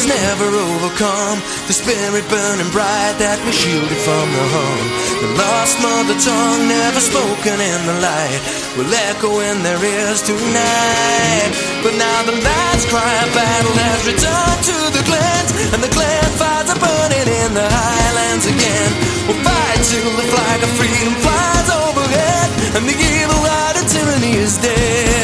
has never overcome the spirit burning bright that was shielded from the harm. The lost mother tongue, never spoken in the light, will echo in their ears tonight. But now the last cry of battle has returned to the clans, and the clan fires are burning in the highlands again. We'll fight till the flag of freedom flies overhead, and the evil art of tyranny is dead.